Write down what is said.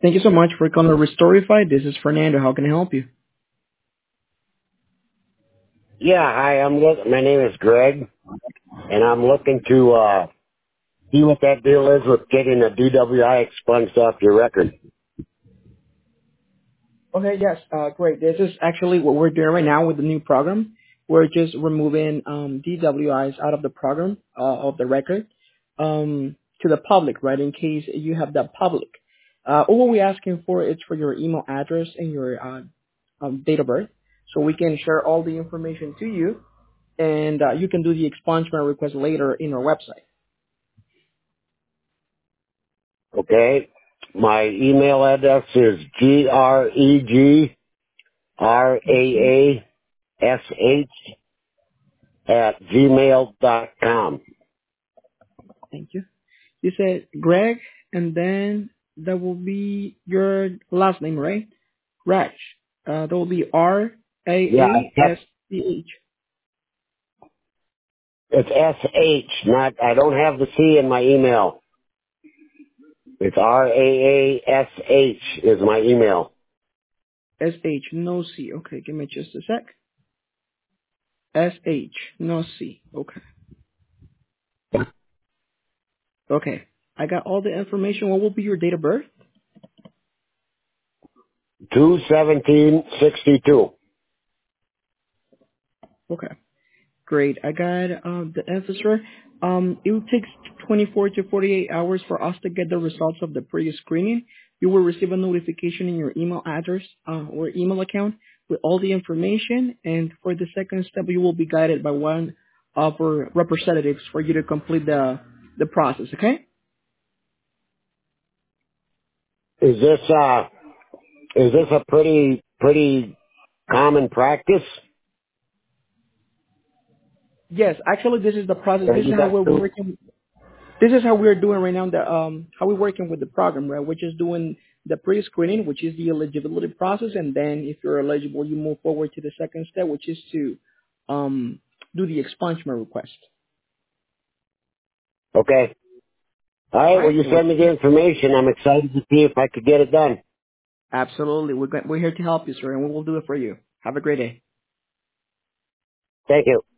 Thank you so much for calling Restorify. This is Fernando. How can I help you? Yeah, hi. My name is Greg, and I'm looking to see what that deal is with getting a DWI expunged off your record. Okay, yes, great. This is actually what we're doing right now with the new program. We're just removing DWIs out of the program of the record to the public, right? In case you have that public. All we're asking for is for your email address and your date of birth, so we can share all the information to you, and you can do the expungement request later in our website. Okay. My email address is Hmm. GREGRAASH@gmail.com. Thank you. You said Greg, and then that will be your last name, right? Raj. That will be R A Yeah, A S C H. it's SH, not, I don't have the C in my email. It's RAASH is my email. S H, no C. Okay, give me just a sec. S H, no C. Okay. Okay. I got all the information. What will be your date of birth? 21762. Okay. Great. I got the answer. It will take 24 to 48 hours for us to get the results of the pre-screening. You will receive a notification in your email address or email account with all the information. And for the second step, you will be guided by one of our representatives for you to complete the process. Okay? Is this a pretty common practice Yes. Actually, this is the process. that This is you how guys we're do? working. This is how we're doing right now. How we're working with the program, right? We're just doing the pre-screening, which is the eligibility process, and then if you're eligible, you move forward to the second step, which is to do the expungement request. Okay. All All right. Well, right? you send me the information. I'm excited to see if I could get it done. Absolutely. We're here to help you, sir, and we will do it for you. Have a great day. Thank you.